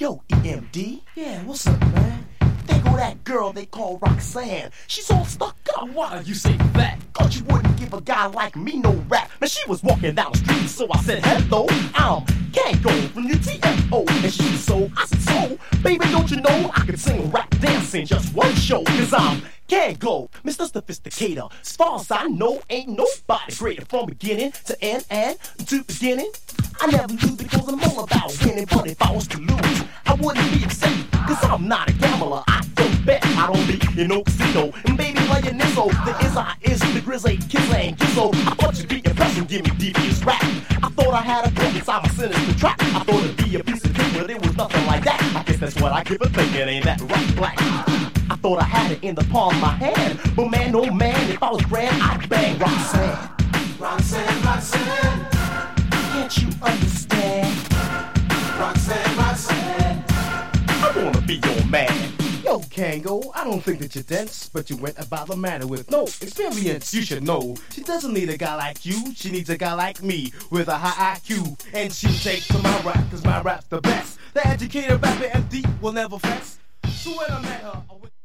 Yo, EMD? Yeah, what's up, man? There go that girl they call Roxanne. She's all stuck up. Why you say that? Cause you wouldn't give a guy like me no rap. Man, she was walking down the street, so I said, hello, I'm Kango from the TFO. And she so, I said, so, baby, don't you know I can sing, rap, dance in just one show? Cause I'm Kango, Mr. Sophisticator. As far as I know, ain't nobody greater from beginning to end and to beginning. I never lose because I'm all about winning. But if I was to lose, I wouldn't be upset. Cause I'm not a gambler, I don't bet. I don't be in no casino. And baby, like an Izzo, the is the grizzly, kiss and gizzo. I thought you'd be impressed and give me devious rap. I thought I had a book inside my sinister trap. I thought it'd be a piece of cake, but it was nothing like that. I guess that's what I give a thinking, ain't that right, black? I thought I had it in the palm of my hand. But man, oh man, if I was grand, I'd bang Roxanne. Roxanne, Roxanne, Can't you understand? Roxanne, Roxanne, I wanna be your man. Yo, Kango, I don't think that you're dense, but you went about the matter with no experience. You should know, she doesn't need a guy like you, she needs a guy like me with a high IQ. And she'll take to my rap, cause my rap's the best. The educated rapper MD will never fess. So when I met her, I went